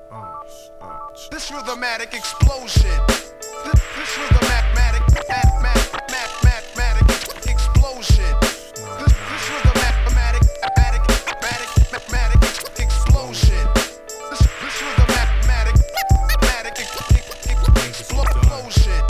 This rhythmatic explosion. This rhythmatic explosion. This rhythmatic explosion. This rhythmatic explosion.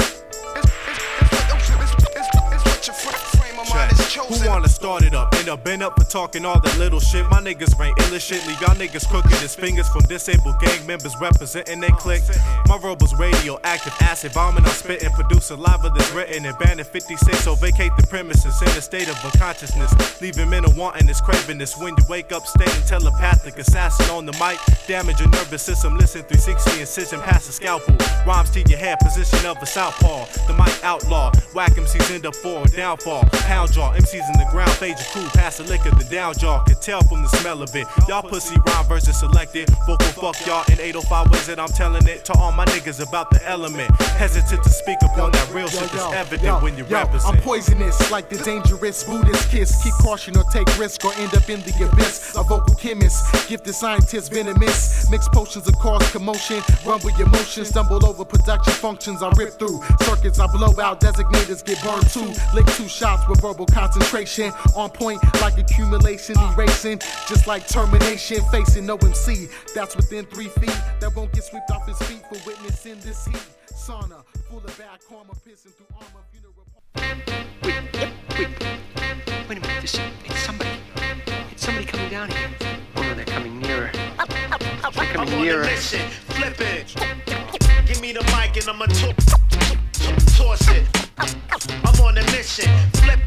It's what your frame of mind is chosen. Who wanna start it up? End up been up for talking all that little shit. My niggas rain ill as shit. Leave y'all niggas crooked as fingers from disabled gang members representing they clique. My robo's radioactive acid bombing. I'm spitting, produce saliva that's written and banned at 56. So vacate the premises in a state of unconsciousness, leaving men wanting this craving. When you wake up, staying telepathic assassin on the mic. Damage your nervous system. Listen 360 incision past the scalpel. Rhymes to your head, position of a southpaw. The mic outlaw. Whack MCs end up for a downfall. Pound jaw, MCs in the ground, fade your crew. Pass the liquor, the down jaw. Can tell from the smell of it. Y'all pussy rhyme verses selected. Vocal fuck y'all in 805 ways that I'm telling it to all my niggas about the element. Hesitant to speak upon that real shit that's evident when you represent. I'm poisonous like the dangerous Buddhist kiss. Keep caution or take risk or end up in the abyss. A vocal chemist, gifted scientist, venomous. Mix potions that cause commotion. Run with emotions, stumble over production functions. I rip through circuits, I blow out. Designators get burned too. Lick 2 shots with verbal concentration. On point like accumulation, erasing. Just like termination, facing no MC. That's within 3 feet. That won't get swept off his feet for witnessing this heat. Sauna, full of bad karma, pissing through armor, funeral. Wait a minute, it's somebody. It's somebody coming down here. Oh no, they're coming nearer. They're coming nearer. Listen, flip it. Give me the mic and I'ma toss it. I'm on a mission. Flip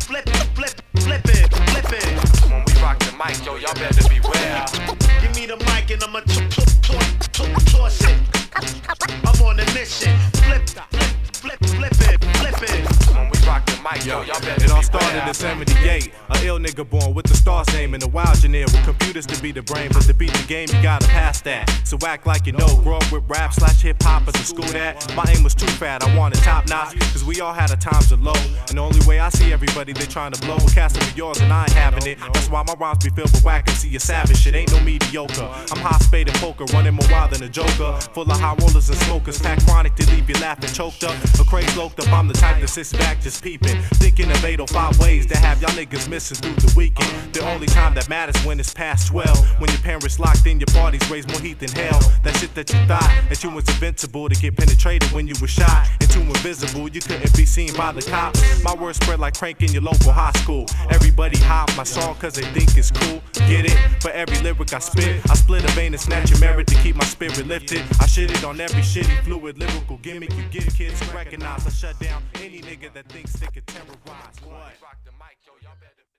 it. When we rock the mic, yo, y'all better beware. Give me the mic and I'ma toss it. I'm on a mission. Flip it. When we rock the mic, yo, y'all better beware. It all started in 78. A ill nigga born with the star's name and a wild engineer with computers to be the brain, but to beat the game you gotta pass that. So act like you know. Grow up with rap / hip hop at the school that. My aim was too fat, I wanted top notch. Cause we all had our times of low. And the only way I see everybody they trying to blow. A casting for yours and I ain't having it. That's why my rhymes be filled with whack and see a savage shit. Ain't no mediocre. I'm high spade and poker, running more wild than a joker. Full of high rollers and smokers, pack chronic to leave you laughing choked up. A craze loked up, I'm the type that sits back just peeping. Thinking of 805 ways to have y'all niggas missing through the weekend. The only time that matters when it's past 12. When your parents locked in, your parties raise more heat than hell. That shit that you thought that you was invincible to get penetrated when you were shot. And too invisible, you couldn't be seen by the cops. My words spread like crank in your local high school. Everybody hop my song cause they think it's cool. Get it? For every lyric I spit, I split a vein and snatch a merit to keep my spirit lifted. I shit it on every shitty fluid lyrical gimmick you get kids to recognize. I shut down any nigga that thinks they could terrorize. What? Rock the mic, yo, y'all better